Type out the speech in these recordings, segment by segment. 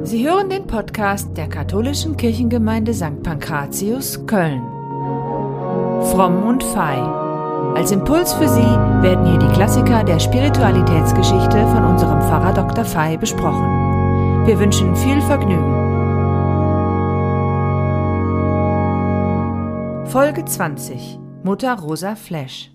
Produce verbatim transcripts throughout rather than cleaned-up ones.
Sie hören den Podcast der katholischen Kirchengemeinde Sankt Pankratius, Köln. Fromm und Fei. Als Impuls für Sie werden hier die Klassiker der Spiritualitätsgeschichte von unserem Pfarrer Doktor Fei besprochen. Wir wünschen viel Vergnügen. Folge zwanzig. Mutter Rosa Flesch.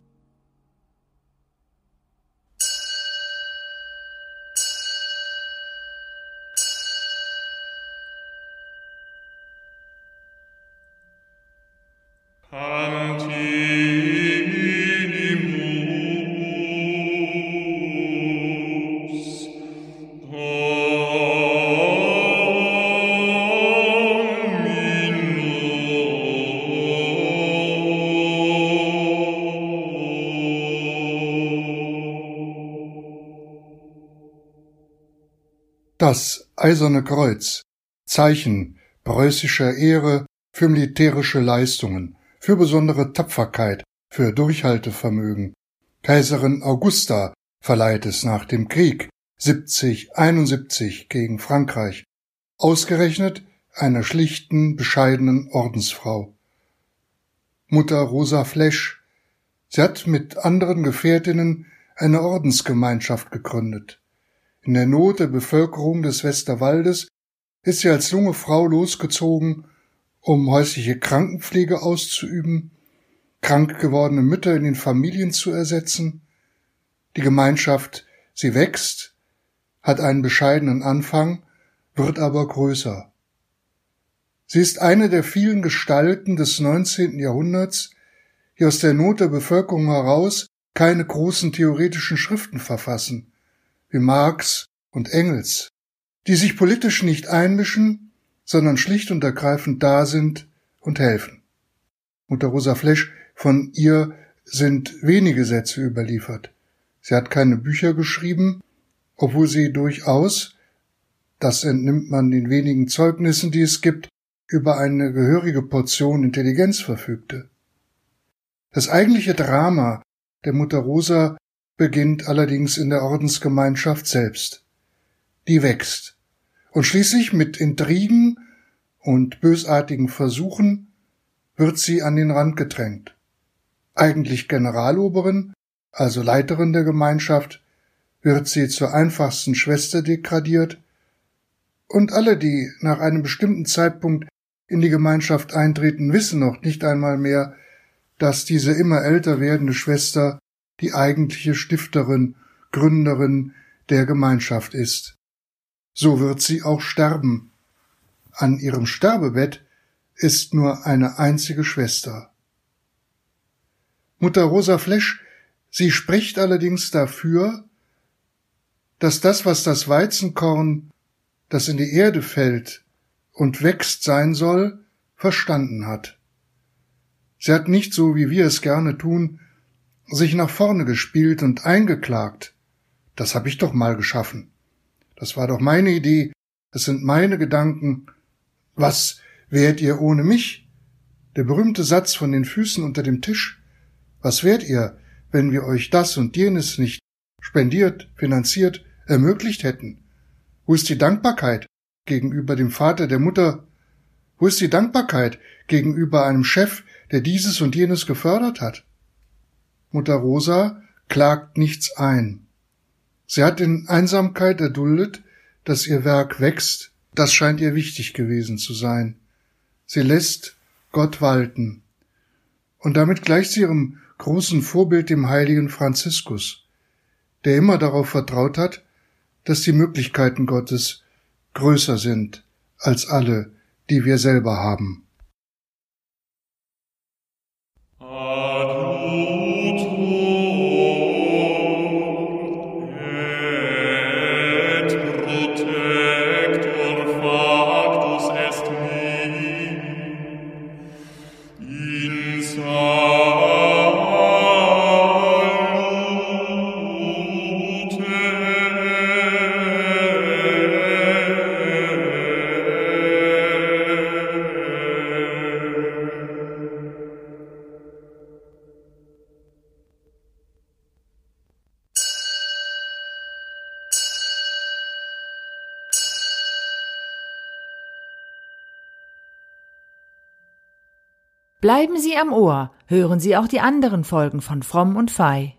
Das Eiserne Kreuz, Zeichen preußischer Ehre für militärische Leistungen, für besondere Tapferkeit, für Durchhaltevermögen. Kaiserin Augusta verleiht es nach dem Krieg siebzig einundsiebzig gegen Frankreich, ausgerechnet einer schlichten, bescheidenen Ordensfrau. Mutter Rosa Flesch, sie hat mit anderen Gefährtinnen eine Ordensgemeinschaft gegründet. In der Not der Bevölkerung des Westerwaldes ist sie als junge Frau losgezogen, um häusliche Krankenpflege auszuüben, krank gewordene Mütter in den Familien zu ersetzen. Die Gemeinschaft, sie wächst, hat einen bescheidenen Anfang, wird aber größer. Sie ist eine der vielen Gestalten des neunzehnten Jahrhunderts, die aus der Not der Bevölkerung heraus keine großen theoretischen Schriften verfassen, wie Marx und Engels, die sich politisch nicht einmischen, sondern schlicht und ergreifend da sind und helfen. Mutter Rosa Flesch, von ihr sind wenige Sätze überliefert. Sie hat keine Bücher geschrieben, obwohl sie durchaus, das entnimmt man den wenigen Zeugnissen, die es gibt, über eine gehörige Portion Intelligenz verfügte. Das eigentliche Drama der Mutter Rosa beginnt allerdings in der Ordensgemeinschaft selbst. Die wächst und schließlich mit Intrigen und bösartigen Versuchen wird sie an den Rand gedrängt. Eigentlich Generaloberin, also Leiterin der Gemeinschaft, wird sie zur einfachsten Schwester degradiert und alle, die nach einem bestimmten Zeitpunkt in die Gemeinschaft eintreten, wissen noch nicht einmal mehr, dass diese immer älter werdende Schwester die eigentliche Stifterin, Gründerin der Gemeinschaft ist. So wird sie auch sterben. An ihrem Sterbebett ist nur eine einzige Schwester. Mutter Rosa Flesch, sie spricht allerdings dafür, dass das, was das Weizenkorn, das in die Erde fällt und wächst sein soll, verstanden hat. Sie hat nicht, so wie wir es gerne tun, sich nach vorne gespielt und eingeklagt. Das hab ich doch mal geschaffen. Das war doch meine Idee. Das sind meine Gedanken. Was wärt ihr ohne mich? Der berühmte Satz von den Füßen unter dem Tisch. Was wärt ihr, wenn wir euch das und jenes nicht spendiert, finanziert, ermöglicht hätten? Wo ist die Dankbarkeit gegenüber dem Vater, der Mutter? Wo ist die Dankbarkeit gegenüber einem Chef, der dieses und jenes gefördert hat? Mutter Rosa klagt nichts ein. Sie hat in Einsamkeit erduldet, dass ihr Werk wächst. Das scheint ihr wichtig gewesen zu sein. Sie lässt Gott walten. Und damit gleicht sie ihrem großen Vorbild, dem heiligen Franziskus, der immer darauf vertraut hat, dass die Möglichkeiten Gottes größer sind als alle, die wir selber haben. Bleiben Sie am Ohr, hören Sie auch die anderen Folgen von Fromm und Fei.